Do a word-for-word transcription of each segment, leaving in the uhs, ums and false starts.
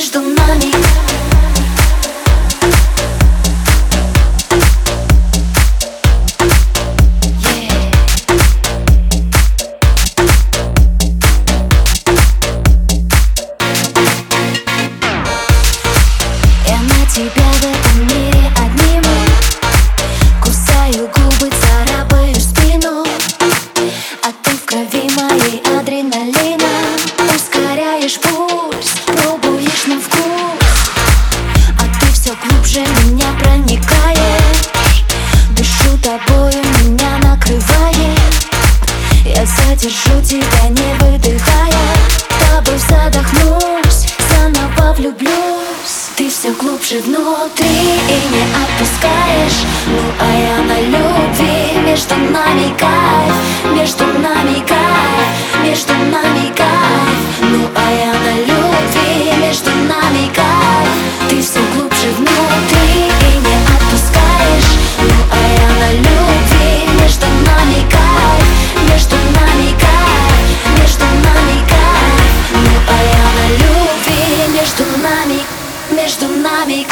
между нами. Тебя в этом мире одниму, кусаю губы, царапаю спину, а ты в крови моей адреналина. Ускоряешь пульс, пробуешь на вкус, а ты все глубже меня проникаешь. Дышу тобою, меня накрывает. Я задержу тебя, не выдыхая. Тобой задохнусь, заново влюблюсь. Ты все глубже внутри и не отпускаешь. Ну а я на любви. Между нами кайф, между нами кайф, между нами кайф. Ну а я на любви. Между нами кайф. Ты все глубже внутри и не отпускаешь. Ну а я на любви. Между нами кайф, между нами кайф, между нами кайф. Ну а я на любви. Между нами, между нами.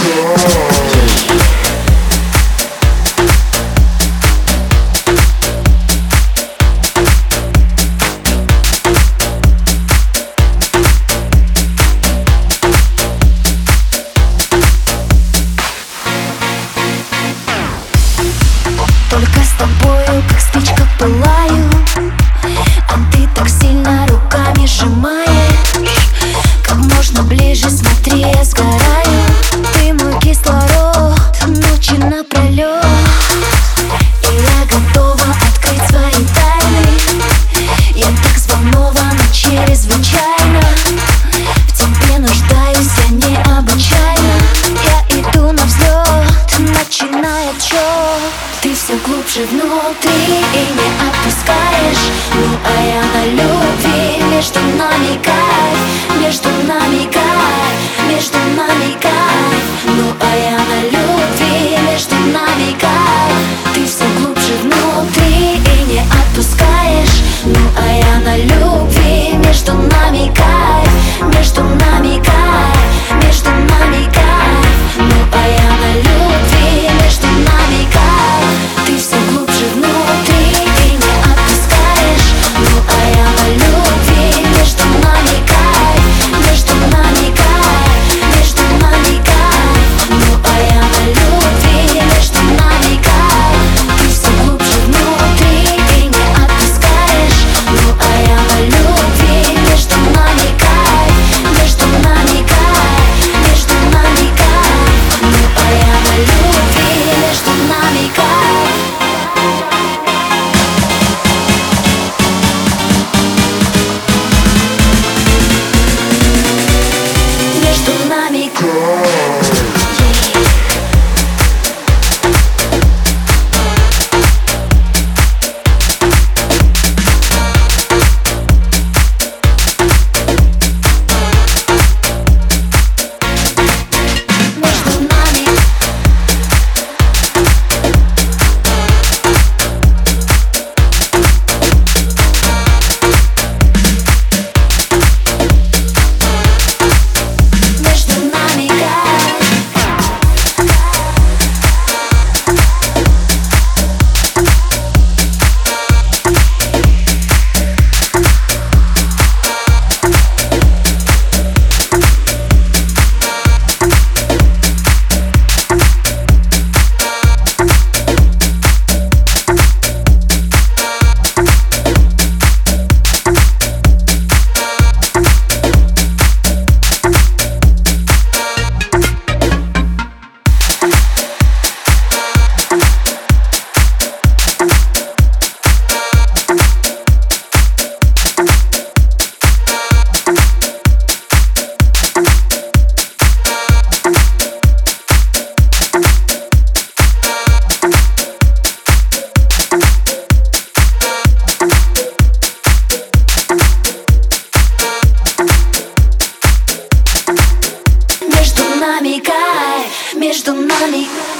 Только с тобою, как спичка, пылаю, а ты так сильно руками сжимаешь. Как можно ближе, смотри, я сгораю. Ты мой кислород, ночи напролет. И я готова открыть свои тайны. Я так взволнована чрезвычайно. В тебе нуждаюсь я необычайно. Я иду на взлет, начинает отчет. Ты все глубже внутри и не отпускаешь. Ну а я на любви. Между нами кайф, между нами кайф, между нами кайф. Ну а я на любви. Между нами кайф. Ты все глубже внутри и не отпускаешь. Ну а я на любви. Между нами кайф, между нами кайф, между нами кайф. Ну а я на любви. Между нами кайф. Ты все глубже внутри и не отпускаешь. Ну а я на любви. Между нами кайф, между нами кайф, между нами кайф. Ну а я на любви. Между нами кайф. Ты все глубже внутри и не отпускаешь. Ну а я на любви. Между нами кайф, между нами кайф, между нами кайф. Ну а я на любви. Между нами кайф. Между нами кайф, между нами.